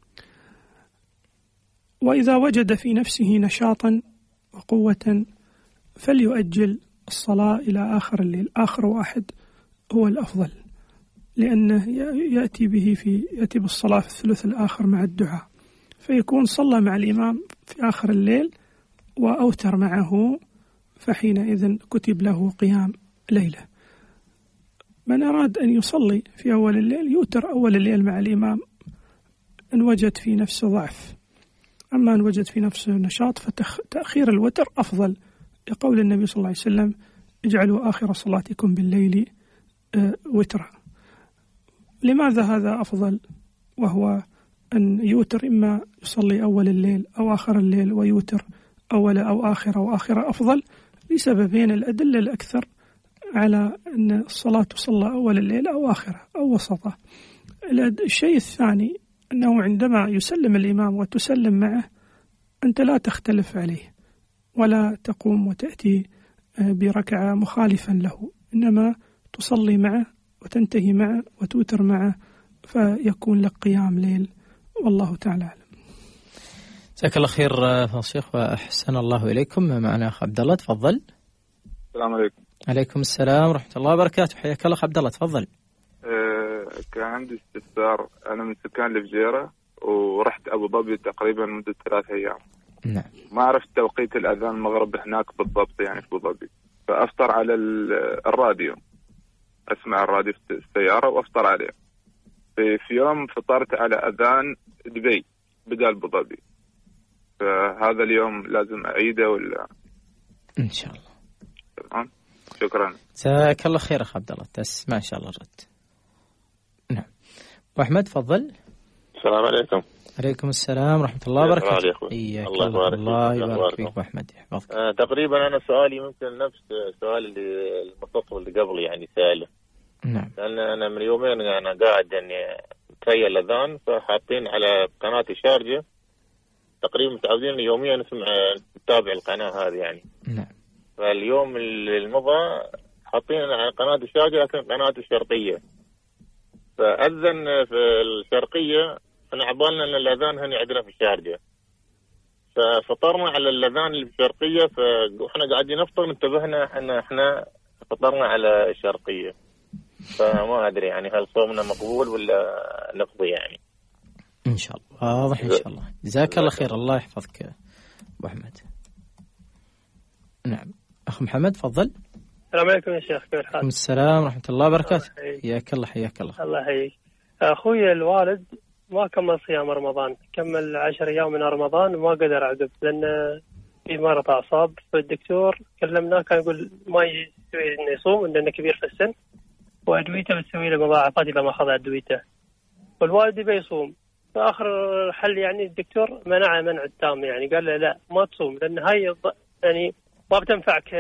وإذا وجد في نفسه نشاطا وقوة فليؤجل الصلاة إلى آخر الليل، آخر واحد هو الأفضل، لأنه يأتي به في يأتي بالصلاة في الثلث الآخر مع الدعاء، فيكون صلى مع الإمام في آخر الليل وأوتر معه، فحينئذ كتب له قيام ليلة. من أراد أن يصلي في أول الليل يوتر أول الليل مع الإمام إن وجد في نفسه ضعف، أما إن وجد في نفسه نشاط فتأخير الوتر أفضل، لقول النبي صلى الله عليه وسلم اجعلوا آخر صلاتكم بالليل وترا. لماذا هذا أفضل وهو أن يوتر إما يصلي أول الليل أو آخر الليل ويوتر أول أو آخر أو آخر أفضل؟ لسببين. الأدلة الأكثر على أن الصلاة تصلى أول الليل أو آخرة أو وسطة. الشيء الثاني أنه عندما يسلم الإمام وتسلم معه أنت لا تختلف عليه ولا تقوم وتأتي بركعة مخالفا له، إنما تصلي معه وتنتهي معه وتوتر معه، فيكون لك قيام ليل، والله تعالى أعلم. جزاك الله خير فضل الشيخ وأحسن الله إليكم. معنا أخ عبد الله، تفضل. السلام عليكم. عليكم السلام ورحمة الله وبركاته، حياك الله عبد الله، تفضل. أه كان عندي استفسار. أنا من سكان الفجيرة ورحت أبو ظبي تقريبا مدة ثلاث أيام. نعم. ما عرفت توقيت الأذان المغرب هناك بالضبط يعني في أبو ظبي، فأفطر على الراديو، أسمع الراديو في السيارة وأفطر عليه. في يوم فطرت على أذان دبي بدل أبو ظبي، فهذا اليوم لازم أعيده ولا؟ إن شاء الله. تمام، شكرا. جزاك الله خير أخ عبد الله، تسمع إن شاء الله رد. نعم. وأحمد تفضل. السلام عليكم. عليكم السلام ورحمة الله وبركاته. إياك الله يبارك الله يبارك فيك أبو أحمد، يحفظك. آه تقريبا أنا سؤالي ممكن نفس سؤال اللي المتصل اللي قبل يعني سائله. نعم. لأن أنا من يومين أنا قاعد يعني تري الأذان، فحاطين على قناة الشارجة تقريبا متعودين يوميا نسمع نتابع القناة هذه يعني. نعم. فاليوم المضى حاطين على قناة الشارجة لكن قناة الشرقية، فأذن في الشرقية احنا عبالنا ان الاذان هني عندنا في الشارجة، ففطرنا على الاذان اللي في الشرقية، فاحنا قاعدين نفطر انتبهنا احنا احنا فطرنا على الشرقية، فما ادري يعني هل صومنا مقبول ولا نقضي يعني. ان شاء الله واضح ان شاء الله. جزاك الله خير، الله يحفظك ابو احمد. نعم اخ محمد تفضل. السلام عليكم يا شيخ، كيف الحال؟ السلام ورحمة الله وبركاته. حياك الله حياك الله. الله يحييك. اخوي الوالد ما كمل صيام رمضان، كمل عشر أيام من رمضان وما قدر عقب لأن في مرض أعصاب، فالدكتور كلمناه كان يقول ما يستوي إنه يصوم لأنه كبير في السن، وأدويته بتسوي له مضاعفات إذا ما أخذ أدويته، والوالد يبي يصوم. فآخر حل يعني الدكتور منع منع التام، يعني قال له لا ما تصوم، لأن هاي يعني ما بتنفعك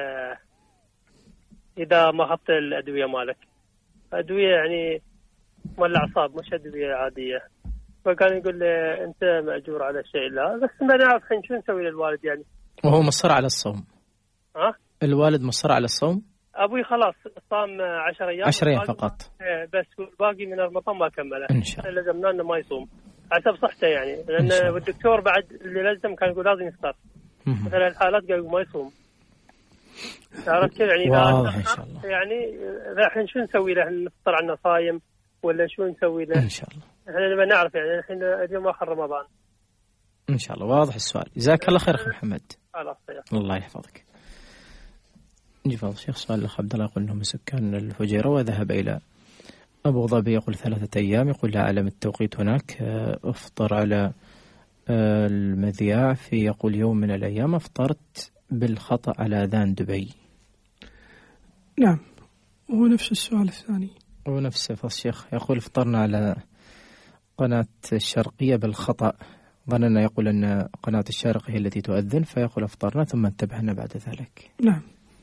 إذا ما أخذت الأدوية مالك، أدوية يعني مال الأعصاب مش أدوية عادية. فكان يقول له أنت مأجور على شيء. لا بس ما نعرف الحين شو نسوي للوالد يعني. وهو مصر على الصوم. ها؟ الوالد مصر على الصوم؟ أبوي خلاص صام عشر أيام. عشر أيام فقط. بس والباقي من رمضان ما كمله. إن شاء الله. لازمنا إنه ما يصوم حسب صحته يعني، لأن الدكتور بعد اللي لازم كان يقول لازم يفطر. مثلا الحالات قالوا ما يصوم. عرفت كيف يعني؟ واضح إن شاء الله. يعني الحين شو نسوي له؟ نفطر عنه صايم ولا شو نسوي له؟ إن شاء الله. احنا نبغى نعرف يعني الحين اليوم آخر رمضان. إن شاء الله. واضح السؤال. جزاك الله خير أخي محمد. خلاص. الله يحفظك. نجي فضل الشيخ سؤال الأخ عبد الله يقول إنه من سكان الفجيرة وذهب إلى أبو ظبي، يقول ثلاثة أيام، يقول لا أعلم التوقيت هناك، أفطر على المذياع في يقول يوم من الأيام أفطرت بالخطأ على أذان دبي. نعم، وهو نفس السؤال الثاني. هو نفس فضل الشيخ يقول افطرنا على قناة الشرقية بالخطأ، ظننا يقول أن قناة الشارقة هي التي تؤذن، فيقول افطرنا ثم انتبهنا بعد ذلك. نعم،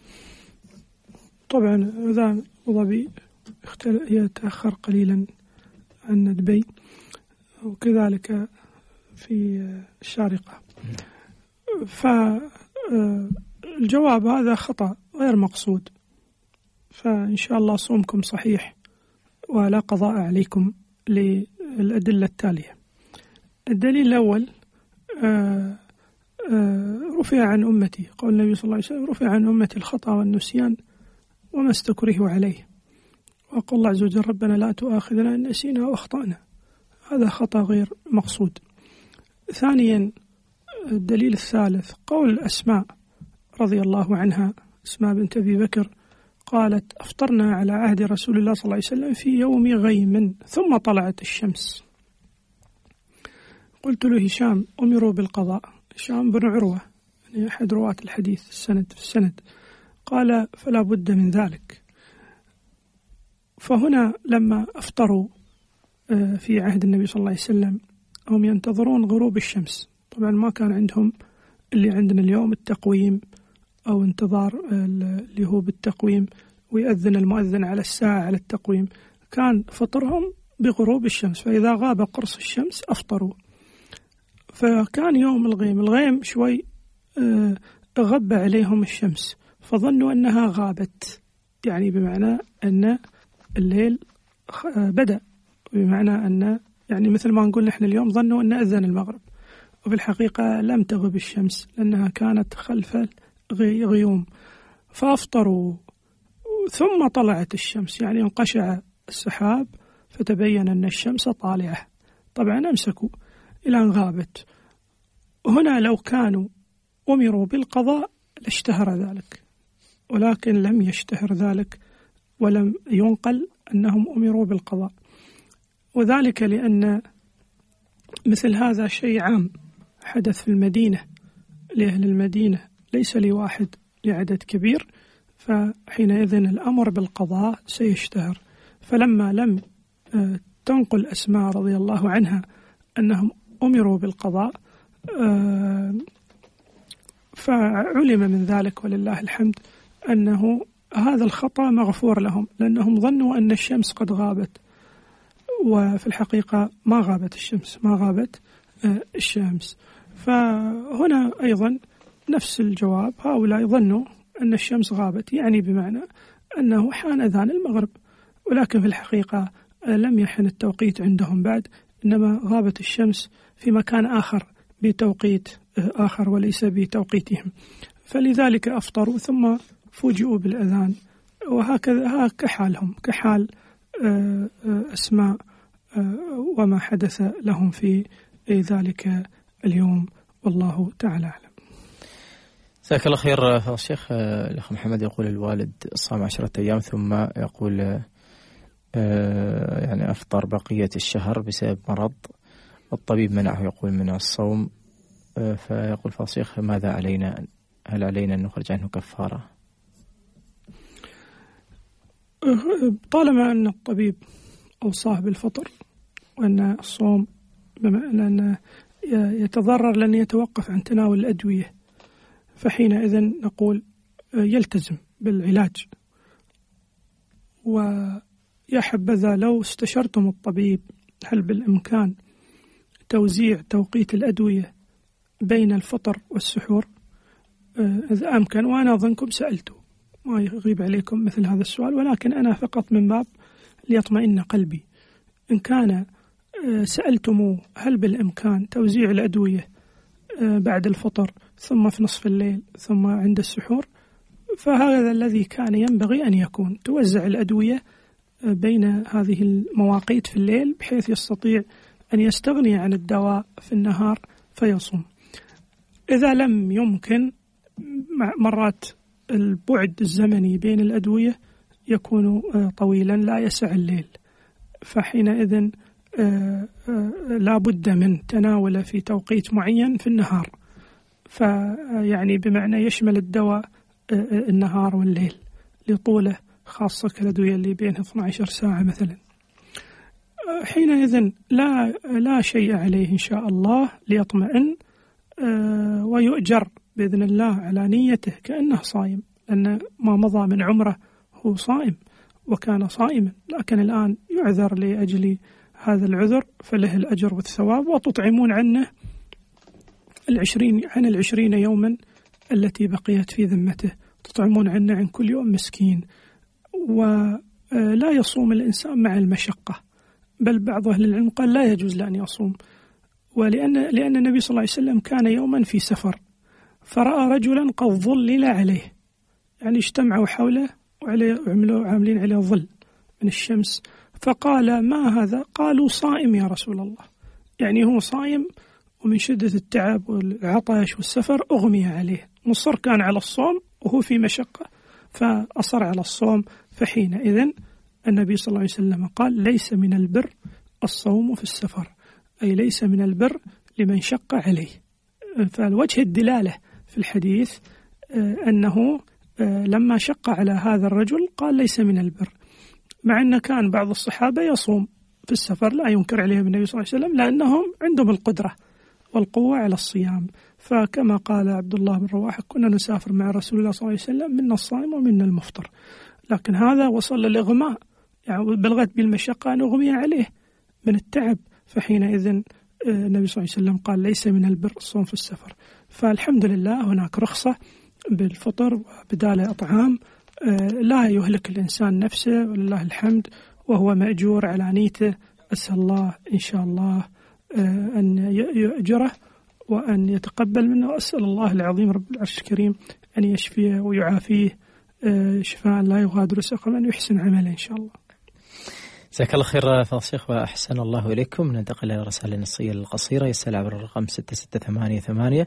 طبعا أذان أبو ظبي يتأخر قليلا عن دبي، وكذلك في الشارقة. فالجواب هذا خطأ غير مقصود، فإن شاء الله صومكم صحيح ولا قضاء عليكم للأدلة التالية. الدليل الأول آآ آآ رفع عن أمتي، قول النبي صلى الله عليه وسلم رفع عن أمتي الخطأ والنسيان وما استكرهوا عليه، وقال الله عز وجل ربنا لا تؤاخذنا إن نسينا وأخطأنا. هذا خطأ غير مقصود. ثانيا الدليل الثالث قول أسماء رضي الله عنها، أسماء بنت أبي بكر، قالت أفطرنا على عهد رسول الله صلى الله عليه وسلم في يوم غيم ثم طلعت الشمس. قلت له هشام أمروا بالقضاء، هشام بن عروة يعني أحد رواة الحديث السند في السند، قال فلا بد من ذلك. فهنا لما أفطروا في عهد النبي صلى الله عليه وسلم هم ينتظرون غروب الشمس، طبعا ما كان عندهم اللي عندنا اليوم التقويم أو انتظار اللي هو بالتقويم ويأذن المؤذن على الساعة على التقويم، كان فطرهم بغروب الشمس، فإذا غاب قرص الشمس أفطروا. فكان يوم الغيم، الغيم شوي غب عليهم الشمس فظنوا أنها غابت، يعني بمعنى أن الليل بدأ، بمعنى أن يعني مثل ما نقول نحن اليوم ظنوا أن أذن المغرب، وفي الحقيقة لم تغب الشمس لأنها كانت خلف غيوم، فأفطروا ثم طلعت الشمس، يعني انقشع السحاب فتبين أن الشمس طالعة، طبعا أمسكوا إلى أن غابت. هنا لو كانوا أمروا بالقضاء لاشتهر ذلك، ولكن لم يشتهر ذلك ولم ينقل أنهم أمروا بالقضاء، وذلك لأن مثل هذا شيء عام حدث في المدينة لأهل المدينة، ليس لواحد، لعدد كبير، فحينئذ الأمر بالقضاء سيشتهر. فلما لم تنقل أسماء رضي الله عنها أنهم أمروا بالقضاء فعلم من ذلك ولله الحمد أنه هذا الخطأ مغفور لهم، لأنهم ظنوا أن الشمس قد غابت، وفي الحقيقة ما غابت الشمس، ما غابت الشمس. فهنا أيضا نفس الجواب، هؤلاء ظنوا أن الشمس غابت، يعني بمعنى أنه حان أذان المغرب، ولكن في الحقيقة لم يحن التوقيت عندهم بعد، إنما غابت الشمس في مكان آخر بتوقيت آخر وليس بتوقيتهم، فلذلك أفطروا ثم فوجئوا بالأذان. وهكذا كحالهم كحال أسماء وما حدث لهم في ذلك اليوم، والله تعالى أعلم. جزاك الله خير فضل الشيخ. الأخ محمد يقول الوالد صام عشرة أيام ثم يقول يعني أفطر بقية الشهر بسبب مرض، الطبيب منعه يقول من الصوم، فيقول فضل الشيخ ماذا علينا؟ هل علينا أن نخرج عنه كفارة؟ طالما أن الطبيب أوصاه بالفطر وأن الصوم بما أنه يتضرر لأن يتوقف عن تناول الأدوية، فحينئذ نقول يلتزم بالعلاج. ويا حبذا لو استشرتم الطبيب هل بالإمكان توزيع توقيت الأدوية بين الفطر والسحور إذا أمكن، وأنا أظنكم سألته ما يغيب عليكم مثل هذا السؤال، ولكن أنا فقط من باب ليطمئن قلبي. إن كان سألتموه هل بالإمكان توزيع الأدوية بعد الفطر ثم في نصف الليل ثم عند السحور، فهذا الذي كان ينبغي أن يكون، توزع الأدوية بين هذه المواقيت في الليل بحيث يستطيع أن يستغني عن الدواء في النهار فيصوم. إذا لم يمكن، مرات البعد الزمني بين الأدوية يكون طويلا لا يسع الليل، فحينئذ لا بد من تناوله في توقيت معين في النهار، فيعني بمعنى يشمل الدواء النهار والليل لطوله، خاصة كالأدوية اللي بينها اثنتي عشرة ساعة مثلا. حينئذ لا لا شيء عليه إن شاء الله، ليطمئن ويؤجر بإذن الله على نيته كأنه صائم، لأن ما مضى من عمره هو صائم وكان صائما، لكن الآن يعذر لأجل هذا العذر فله الأجر والثواب. وتطعمون عنه العشرين عن العشرين يوما التي بقيت في ذمته، تطعمون عنه عن كل يوم مسكين. ولا يصوم الإنسان مع المشقة، بل بعض أهل العلم قال لا يجوز له أن يصوم، ولأن لأن النبي صلى الله عليه وسلم كان يوما في سفر فرأى رجلا قد ظلل عليه، يعني اجتمعوا حوله وعليه وعملوا عاملين عليه ظل من الشمس، فقال ما هذا؟ قالوا صائم يا رسول الله، يعني هو صائم ومن شدة التعب والعطش والسفر أغمي عليه، مصر كان على الصوم وهو في مشقة فأصر على الصوم. فحينئذ النبي صلى الله عليه وسلم قال ليس من البر الصوم في السفر، أي ليس من البر لمن شق عليه. فالوجه الدلالة في الحديث أنه لما شق على هذا الرجل قال ليس من البر، مع أن كان بعض الصحابة يصوم في السفر لا ينكر عليهم النبي صلى الله عليه وسلم، لأنهم عندهم القدرة والقوة على الصيام. فكما قال عبد الله بن رواحة كنا نسافر مع رسول الله صلى الله عليه وسلم منا الصائم ومنا المفطر، لكن هذا وصل للإغماء، يعني بلغت بالمشقة أن أغمي عليه من التعب، فحينئذ النبي صلى الله عليه وسلم قال ليس من البر الصوم في السفر. فالحمد لله هناك رخصة بالفطر وبدال إطعام، لا يهلك الإنسان نفسه ولله الحمد، وهو مأجور على نيته. أسأل الله إن شاء الله أن يؤجره وأن يتقبل منه، وأسأل الله العظيم رب العرش الكريم أن يشفيه ويعافيه شفاء لا يغادر سقما، أن يحسن عمله إن شاء الله. جزاك الله خير فضيلة الشيخ وأحسن الله إليكم. ننتقل إلى الرسائل النصية القصيرة، يسأل عبر الرقم ستة ستة ثمانية ثمانية،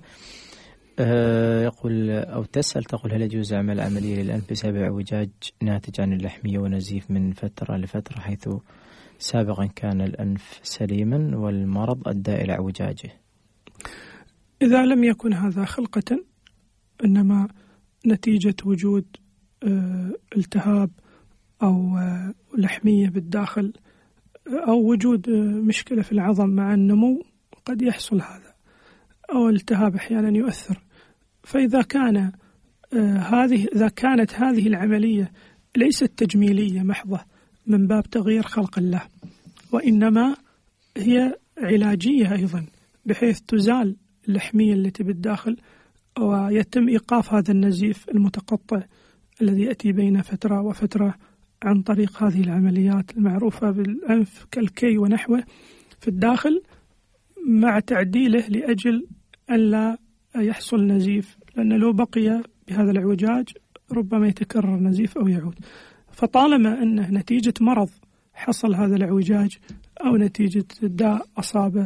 يقول أو تسأل تقول هل يجوز عمل عملية للأنف بسبب اعوجاج ناتج عن اللحمية ونزيف من فترة لفترة، حيث سابقا كان الأنف سليما والمرض أدى إلى اعوجاجه؟ إذا لم يكن هذا خلقة، إنما نتيجة وجود التهاب أو لحمية بالداخل أو وجود مشكلة في العظم مع النمو، قد يحصل هذا، أو التهاب أحيانا يؤثر. فإذا كان هذه إذا كانت هذه العملية ليست تجميلية محضة من باب تغيير خلق الله، وإنما هي علاجية أيضا، بحيث تزال اللحمية التي بالداخل ويتم إيقاف هذا النزيف المتقطع الذي يأتي بين فترة وفترة عن طريق هذه العمليات المعروفة بالأنف كالكي ونحوه في الداخل، مع تعديله لأجل أن لا يحصل نزيف، لأن لو بقي بهذا العوجاج ربما يتكرر نزيف أو يعود. فطالما أنه نتيجة مرض حصل هذا العوجاج أو نتيجة داء أصابه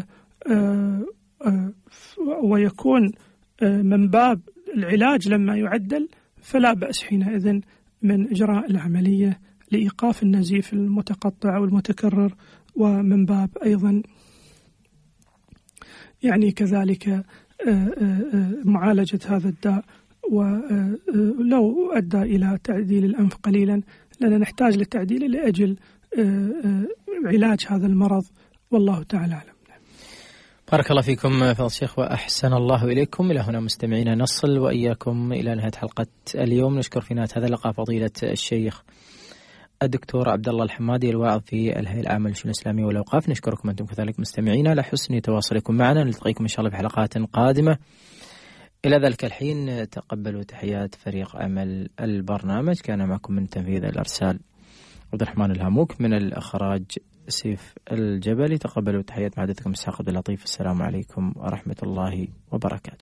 ويكون من باب العلاج لما يعدل، فلا بأس حينئذ من إجراء العملية لإيقاف النزيف المتقطع أو المتكرر، ومن باب أيضا يعني كذلك معالجة هذا الداء ولو أدى إلى تعديل الأنف قليلا لأننا نحتاج للتعديل لأجل علاج هذا المرض، والله تعالى أعلم. بارك الله فيكم فضيلة الشيخ وأحسن الله إليكم. إلى هنا مستمعينا نصل وإياكم إلى نهاية حلقة اليوم. نشكر في نهاية هذا اللقاء فضيلة الشيخ الدكتور عبد الله الحمادي الواعظ في الهيئة العامة للشؤون الإسلامية والأوقاف. نشكركم أنتم كذلك مستمعينا على حسن تواصلكم معنا. نلتقيكم إن شاء الله في حلقات قادمة. إلى ذلك الحين تقبلوا تحيات فريق عمل البرنامج. كان معكم من تنفيذ الأرسال عبد الرحمن الهاموك، من الإخراج سيف الجبلي. تقبلوا تحيات محدثكم إسحاق عبد اللطيف. السلام عليكم ورحمة الله وبركاته.